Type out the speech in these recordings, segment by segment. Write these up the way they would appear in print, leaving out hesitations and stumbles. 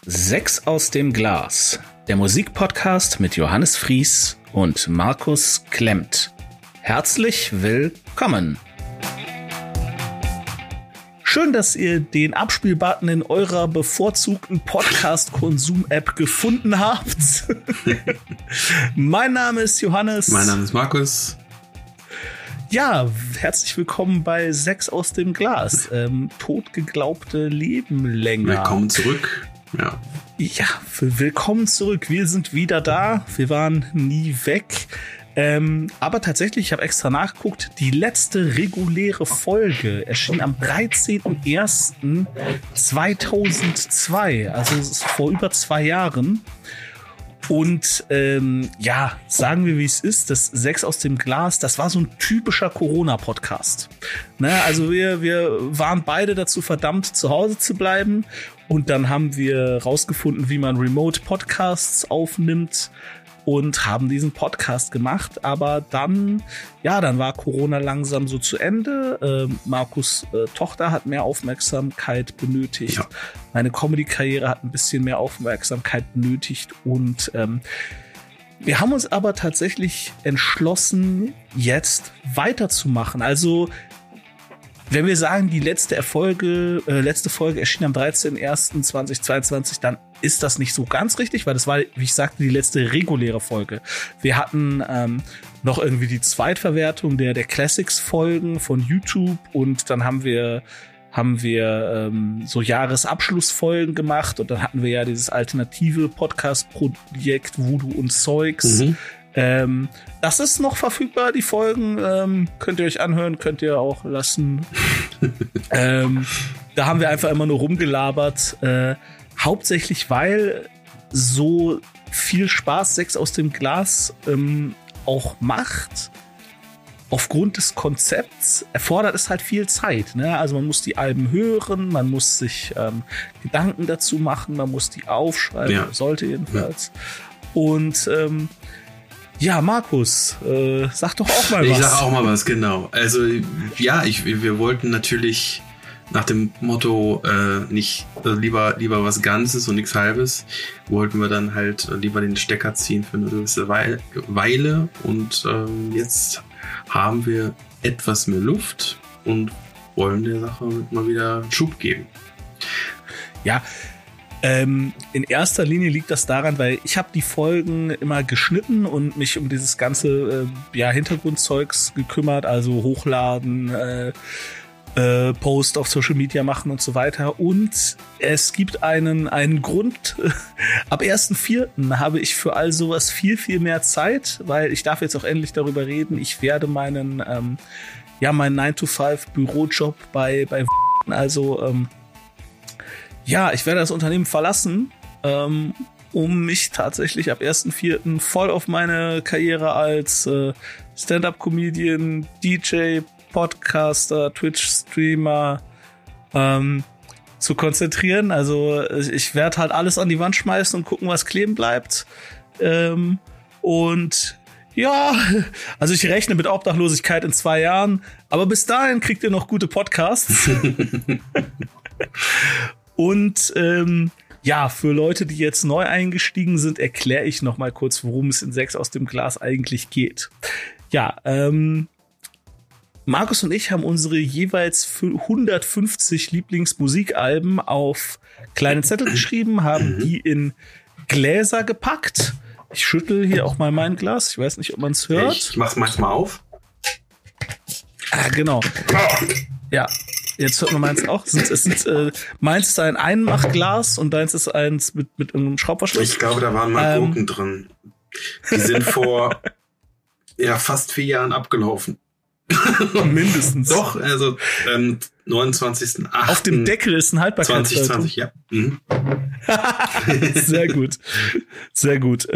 Sechs aus dem Glas, der Musikpodcast mit Johannes Fries und Markus Klemmt. Herzlich willkommen. Schön, dass ihr den Abspielbutton in eurer bevorzugten Podcast-Konsum-App gefunden habt. Mein Name ist Johannes. Mein Name ist Markus. Ja, herzlich willkommen bei Sechs aus dem Glas. Totgeglaubte Leben länger. Willkommen zurück. Ja, willkommen zurück. Wir sind wieder da. Wir waren nie weg. Aber tatsächlich, ich habe extra nachgeguckt, die letzte reguläre Folge erschien am 13.01.2002. Also es ist vor über 2 Jahren. Und ja, sagen wir, wie es ist, das Sechs aus dem Glas, das war so ein typischer Corona-Podcast. Ne? Also wir waren beide dazu verdammt, zu Hause zu bleiben. Und dann haben wir rausgefunden, wie man Remote-Podcasts aufnimmt und haben diesen Podcast gemacht. Aber dann war Corona langsam so zu Ende. Markus' Tochter hat mehr Aufmerksamkeit benötigt. Ja. Meine Comedy-Karriere hat ein bisschen mehr Aufmerksamkeit benötigt. Und wir haben uns aber tatsächlich entschlossen, jetzt weiterzumachen. Also wenn wir sagen, die letzte Folge erschien am 13.01.2022, dann ist das nicht so ganz richtig, weil das war, wie ich sagte, die letzte reguläre Folge. Wir hatten noch irgendwie die Zweitverwertung der Classics-Folgen von YouTube und dann haben wir so Jahresabschlussfolgen gemacht und dann hatten wir ja dieses alternative Podcast-Projekt Voodoo und Zeugs. Das ist noch verfügbar, die Folgen. Könnt ihr euch anhören, könnt ihr auch lassen. Da haben wir einfach immer nur rumgelabert. Hauptsächlich, weil so viel Spaß Sechs aus dem Glas auch macht. Aufgrund des Konzepts erfordert es halt viel Zeit. Ne? Also man muss die Alben hören, man muss sich Gedanken dazu machen, man muss die aufschreiben, sollte jedenfalls. Und ja, Markus, sag doch auch mal was. Ich sag auch mal was, genau. Also ja, wir wollten natürlich nach dem Motto lieber was Ganzes und nichts Halbes, wollten wir dann halt lieber den Stecker ziehen für eine gewisse Weile. Und jetzt haben wir etwas mehr Luft und wollen der Sache mal wieder Schub geben. Ja, in erster Linie liegt das daran, weil ich habe die Folgen immer geschnitten und mich um dieses ganze Hintergrundzeugs gekümmert, also hochladen, Post auf Social Media machen und so weiter. Und es gibt einen Grund. Ab 1.4. habe ich für all sowas viel, viel mehr Zeit, weil ich darf jetzt auch endlich darüber reden. Ich werde meinen 9-to-5 Bürojob bei ich werde das Unternehmen verlassen, um mich tatsächlich ab 1.4. voll auf meine Karriere als Stand-up-Comedian, DJ, Podcaster, Twitch-Streamer zu konzentrieren. Also ich werde halt alles an die Wand schmeißen und gucken, was kleben bleibt. Und ja, also ich rechne mit Obdachlosigkeit in 2 Jahren, aber bis dahin kriegt ihr noch gute Podcasts. Und für Leute, die jetzt neu eingestiegen sind, erkläre ich noch mal kurz, worum es in Sechs aus dem Glas eigentlich geht. Ja, Markus und ich haben unsere jeweils 150 Lieblingsmusikalben auf kleine Zettel geschrieben, haben die in Gläser gepackt. Ich schüttel hier auch mal mein Glas. Ich weiß nicht, ob man es hört. Ich mach's manchmal auf. Ah, genau. Ja. Jetzt hört man meins auch. Meins ist ein Einmachglas und deins ist eins mit einem Schraubverschluss. Ich glaube, da waren mal Gurken drin. Die sind vor fast 4 Jahren abgelaufen. Mindestens. Doch, also 29.08. Auf dem Deckel ist ein Haltbarkeitsdatum. 2020, ja. Sehr gut. Sehr gut.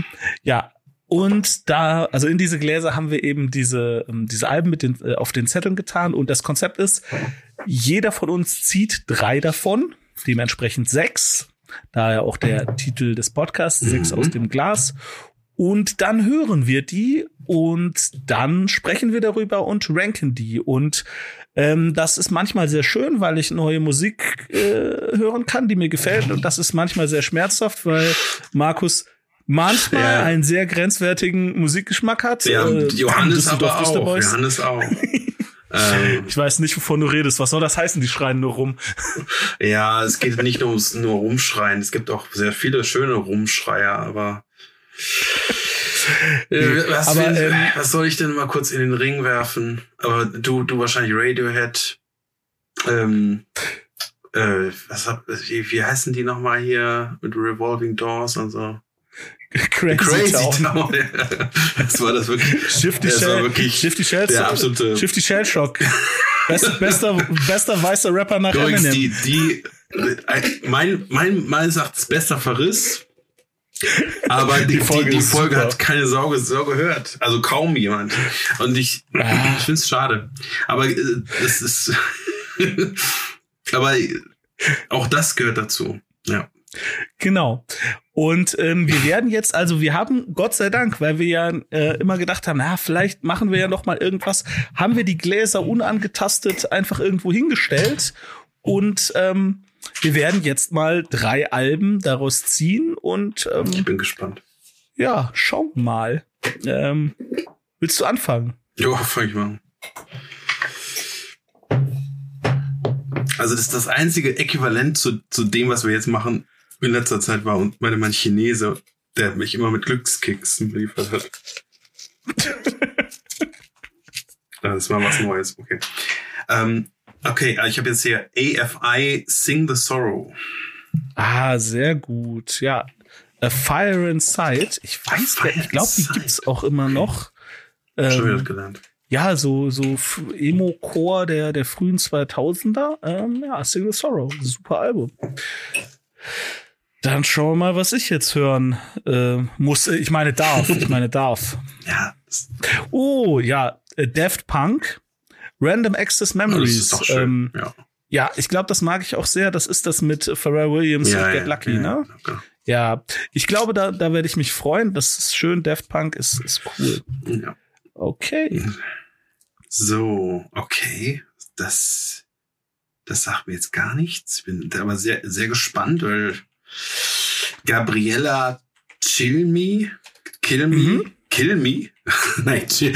Und da, also in diese Gläser haben wir eben diese Alben auf den Zetteln getan. Und das Konzept ist, jeder von uns zieht 3 davon, dementsprechend 6. Daher auch der Titel des Podcasts, Sechs aus dem Glas. Und dann hören wir die und dann sprechen wir darüber und ranken die. Und das ist manchmal sehr schön, weil ich neue Musik hören kann, die mir gefällt. Und das ist manchmal sehr schmerzhaft, weil Markus manchmal einen sehr grenzwertigen Musikgeschmack hat. Ja, Johannes aber auch. Johannes auch. Ich weiß nicht, wovon du redest. Was soll das heißen? Die schreien nur rum. Ja, es geht nicht nur Rumschreien. Es gibt auch sehr viele schöne Rumschreier, aber was soll ich denn mal kurz in den Ring werfen? Aber du wahrscheinlich Radiohead. Wie heißen die nochmal hier mit Revolving Doors und so? Crazy Town. Das war das wirklich. Shifty Shell. Der absolute Shifty Shell Shock. Bester weißer Rapper nach Eminem. Meines Erachtens bester Verriss. Aber die Folge hat keine Sau gehört. Also kaum jemand. Und ich finde es schade. Aber es ist aber auch das gehört dazu. Ja. Genau. Und wir werden jetzt, also wir haben, Gott sei Dank, weil wir ja immer gedacht haben, vielleicht machen wir ja noch mal irgendwas, haben wir die Gläser unangetastet einfach irgendwo hingestellt und wir werden jetzt mal 3 Alben daraus ziehen und ich bin gespannt. Ja, schauen wir mal. Willst du anfangen? Ja, fang ich mal an. Also das ist das einzige Äquivalent zu dem, was wir jetzt machen, in letzter Zeit war und mein Chinese, der mich immer mit Glückskeksen beliefert hat. Das war was Neues, okay. Okay, ich habe jetzt hier AFI Sing the Sorrow. Sehr gut. Ja, A Fire Inside. Ich glaube, die gibt's auch immer noch. Schon wieder gelernt. Ja, so Emo-Core der frühen 2000er. Sing the Sorrow. Super Album. Dann schauen wir mal, was ich jetzt hören muss. Ich meine darf. Ja. Oh, ja. Daft Punk. Random Access Memories. Das ist doch schön, ja, ich glaube, das mag ich auch sehr. Das ist das mit Pharrell Williams und Get Lucky, ne? Okay. Ja, ich glaube, da werde ich mich freuen. Das ist schön. Daft Punk ist cool. Ja. Okay. So, okay. Das sagt mir jetzt gar nichts. Ich bin aber sehr, sehr gespannt, weil Gabriella Kill Me. Nein, Chill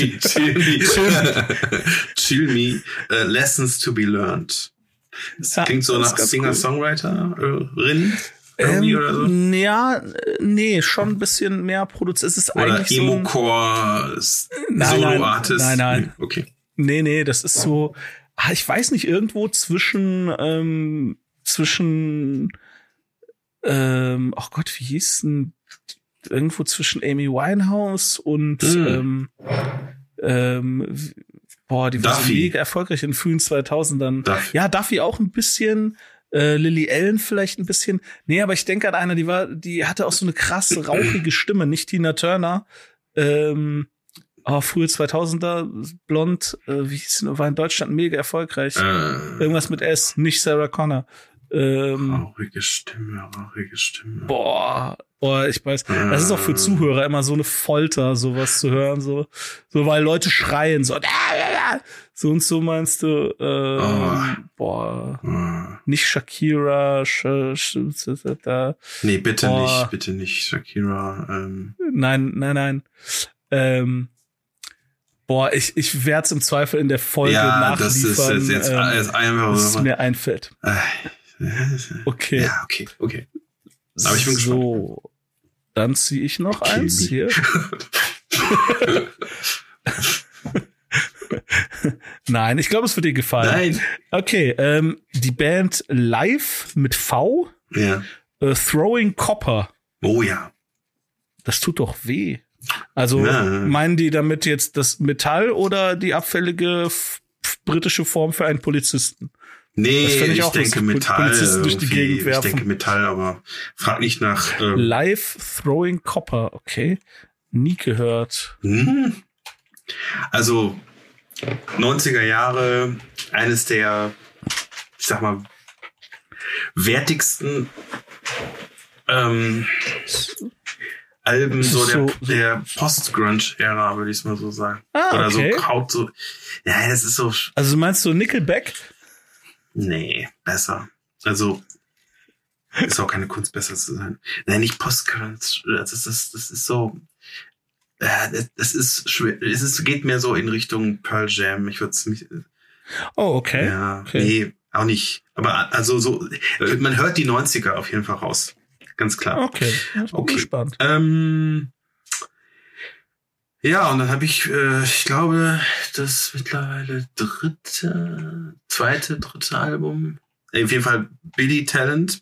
Me. Lessons to be learned. Das klingt so nach Singer-Songwriterin oder so. Ja, nee, schon ein bisschen mehr produziert. Es ist oder eigentlich Emo-Core Solo-Artist. Nein. Okay. Nee, das ist so, ich weiß nicht, irgendwo zwischen oh Gott, wie hieß denn, irgendwo zwischen Amy Winehouse und die war so mega erfolgreich in den frühen 2000ern. Duffy. Ja, Duffy auch ein bisschen, Lily Allen vielleicht ein bisschen. Nee, aber ich denke an einer, die hatte auch so eine krasse, rauchige Stimme, nicht Tina Turner. Frühe 2000er, blond, wie hieß sie, war in Deutschland mega erfolgreich. Irgendwas mit S, nicht Sarah Connor. Rauchige Stimme. Boah, ich weiß, das ist auch für Zuhörer immer so eine Folter, sowas zu hören, so weil Leute schreien, so und so meinst du, nicht Shakira, nee, bitte nicht Shakira, Nein. Ich werde es im Zweifel in der Folge nachliefern, das ist jetzt einfach, was mir einfällt. Okay. Ja, okay. Aber ich bin gespannt. So, dann ziehe ich noch eins hier. Nein, ich glaube, es wird dir gefallen. Nein. Okay, die Band Live mit V. Ja. Throwing Copper. Oh ja. Das tut doch weh. Also meinen die damit jetzt das Metall oder die abfällige britische Form für einen Polizisten? Nee, ich denke Metall. Durch die Gegend werfen. Ich denke Metall, aber frag nicht nach. Live Throwing Copper, okay. Nie gehört. Also 90er Jahre, eines der, ich sag mal, wertigsten Alben der Post-Grunge-Ära, würde ich es mal so sagen. Oder okay. so Kraut, so. Ja, das ist so. Also meinst du Nickelback? Nee, besser. Also, ist auch keine Kunst, besser zu sein. Nein, nicht Post-Grunge. Das ist so. Das ist schwer. Geht mehr so in Richtung Pearl Jam. Ich würde es nicht. Oh, okay. Ja, okay. Nee, auch nicht. Aber also so, man hört die 90er auf jeden Fall raus. Ganz klar. Okay, ich bin gespannt. Ja, und dann habe ich glaube, das mittlerweile dritte Album. Auf jeden Fall Billy Talent.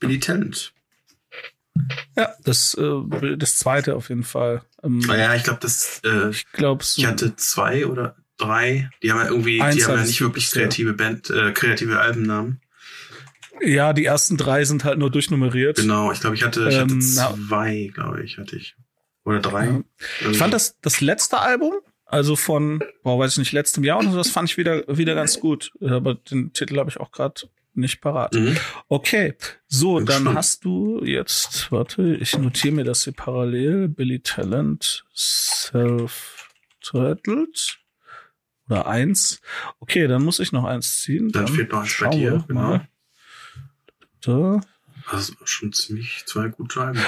Ja, das zweite auf jeden Fall. Ja, ich glaube, ich hatte 2 oder 3. Die haben ja irgendwie, die haben ja nicht wirklich kreative Albennamen. Ja, die ersten 3 sind halt nur durchnummeriert. Genau, ich glaube, ich hatte 2, glaube ich, hatte ich. Oder 3. Ja. Ich fand das letzte Album, also von, weiß ich nicht, letztem Jahr oder so, das fand ich wieder ganz gut. Aber den Titel habe ich auch gerade nicht parat. Okay, so, dann hast du jetzt, warte, ich notiere mir das hier parallel. Billy Talent, Self-Titled oder 1. Okay, dann muss ich noch 1 ziehen. Dann fehlt noch eins bei dir, genau. Da. Das ist schon ziemlich 2 gute Alben.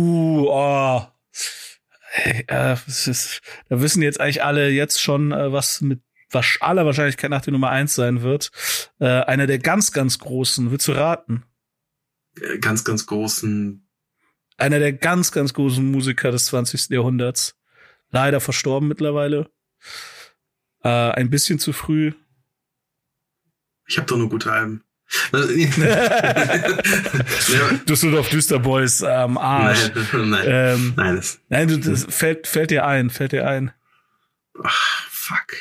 Da wissen jetzt eigentlich alle jetzt schon, was mit aller Wahrscheinlichkeit nach der Nummer 1 sein wird. Einer der ganz, ganz großen. Willst du raten? Ganz, ganz großen. Einer der ganz, ganz großen Musiker des 20. Jahrhunderts. Leider verstorben mittlerweile. Ein bisschen zu früh. Ich habe doch nur gute Alben. Düsseldorf Düsterboys Arsch. Nein. Nein, das fällt dir ein. Ach, fuck.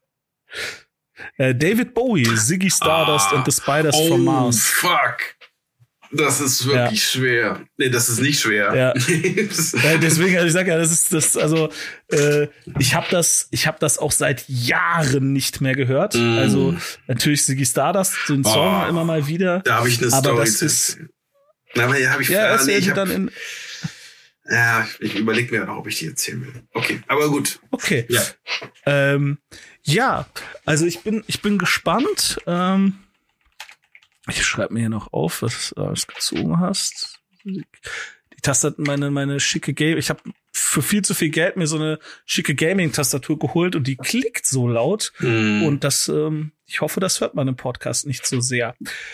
David Bowie, Ziggy Stardust and the Spiders from Mars. Fuck. Das ist wirklich schwer. Nee, das ist nicht schwer. Ja. Deswegen, ich sag ja, ich habe das auch seit Jahren nicht mehr gehört. Also natürlich Ziggy Stardust, den Song immer mal wieder. Da habe ich eine Story. Ich überlege mir noch, ob ich die erzählen will. Okay, aber gut. Okay. Ja, also ich bin gespannt. Ich schreibe mir hier noch auf, was du alles gezogen hast. Die Tastatur, meine schicke Game. Ich habe für viel zu viel Geld mir so eine schicke Gaming-Tastatur geholt und die klickt so laut. Und das, ich hoffe, das hört man im Podcast nicht so sehr.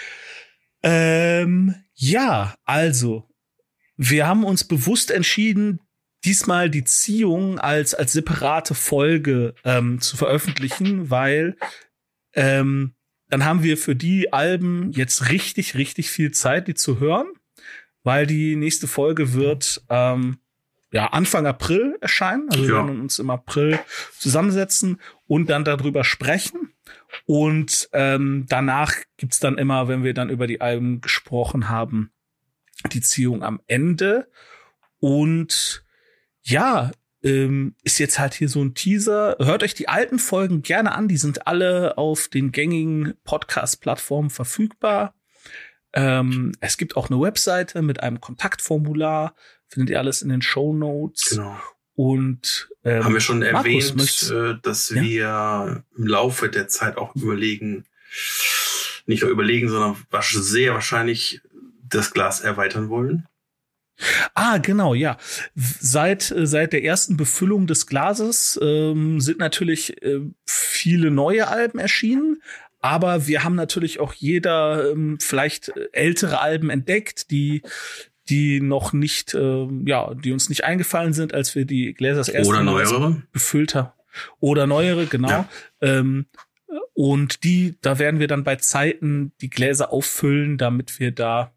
Ja, also, wir haben uns bewusst entschieden, diesmal die Ziehung als separate Folge zu veröffentlichen, weil dann haben wir für die Alben jetzt richtig, richtig viel Zeit, die zu hören, weil die nächste Folge wird Anfang April erscheinen. Also wir werden uns im April zusammensetzen und dann darüber sprechen. Und danach gibt's dann immer, wenn wir dann über die Alben gesprochen haben, die Ziehung am Ende. Und ja, ist jetzt halt hier so ein Teaser. Hört euch die alten Folgen gerne an. Die sind alle auf den gängigen Podcast-Plattformen verfügbar. Es gibt auch eine Webseite mit einem Kontaktformular. Findet ihr alles in den Shownotes. Genau. Und haben wir schon erwähnt, dass wir im Laufe der Zeit auch nicht nur überlegen, sondern sehr wahrscheinlich das Glas erweitern wollen. Genau, ja. Seit der ersten Befüllung des Glases sind natürlich viele neue Alben erschienen, aber wir haben natürlich auch jeder vielleicht ältere Alben entdeckt, die noch nicht, die uns nicht eingefallen sind, als wir die Gläser das erste Mal befüllt haben. Oder neuere, genau. Ja. Und da werden wir dann bei Zeiten die Gläser auffüllen, damit wir da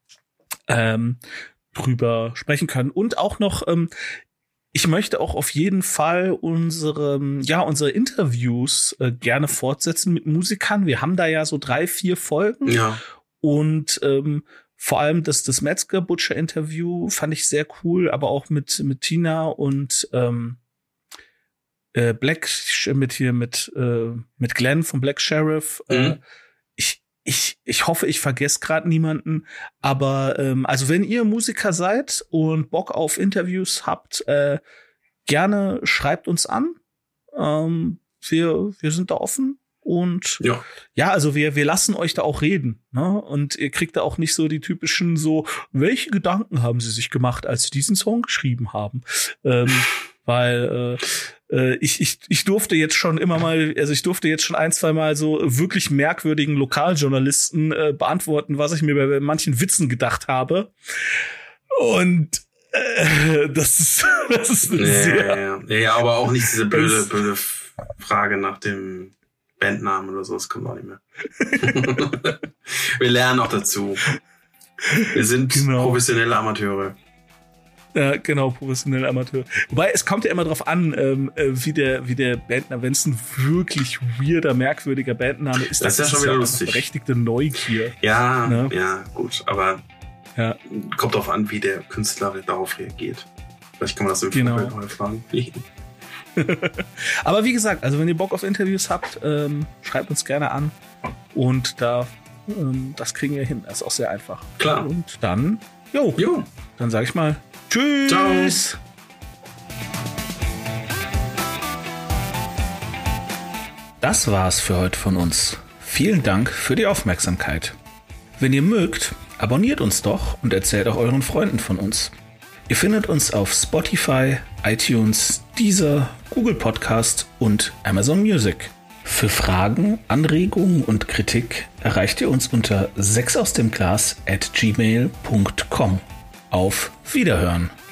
drüber sprechen können. Und auch noch, ich möchte auch auf jeden Fall unsere Interviews gerne fortsetzen mit Musikern. Wir haben da ja so 3-4 Folgen. Ja. Und vor allem das Metzger-Butcher-Interview fand ich sehr cool, aber auch mit Tina und mit Glenn vom Black Sheriff. ich hoffe, ich vergesse gerade niemanden, aber also wenn ihr Musiker seid und Bock auf Interviews habt, gerne schreibt uns an. Wir sind da offen. Und ja, also wir lassen euch da auch reden, ne? Und ihr kriegt da auch nicht so die typischen so, welche Gedanken haben sie sich gemacht, als sie diesen Song geschrieben haben? Weil ich durfte jetzt schon ein, zwei Mal so wirklich merkwürdigen Lokaljournalisten beantworten, was ich mir bei manchen Witzen gedacht habe. Und das ist sehr... Ja, aber auch nicht diese blöde Frage nach dem Bandnamen oder so, das kommt auch nicht mehr. Wir lernen auch dazu. Wir sind professionelle Amateure. Ja, genau, professionelle Amateure. Wobei, es kommt ja immer drauf an, wie der Bandname, wenn es ein wirklich weirder, merkwürdiger Bandname ist, das ist ja schon wieder lustig. Berechtigte Neugier. Ja, ne? Ja, gut, aber kommt drauf an, wie der Künstler darauf reagiert. Vielleicht kann man das im Vorfeld mal fragen. Aber wie gesagt, also wenn ihr Bock auf Interviews habt, schreibt uns gerne an. Und das kriegen wir hin. Das ist auch sehr einfach. Klar. Und dann, dann sage ich mal tschüss. Ciao. Das war's für heute von uns. Vielen Dank für die Aufmerksamkeit. Wenn ihr mögt, abonniert uns doch und erzählt auch euren Freunden von uns. Ihr findet uns auf Spotify, iTunes, Deezer, Google Podcast und Amazon Music. Für Fragen, Anregungen und Kritik erreicht ihr uns unter 6ausdemglas@gmail.com. Auf Wiederhören!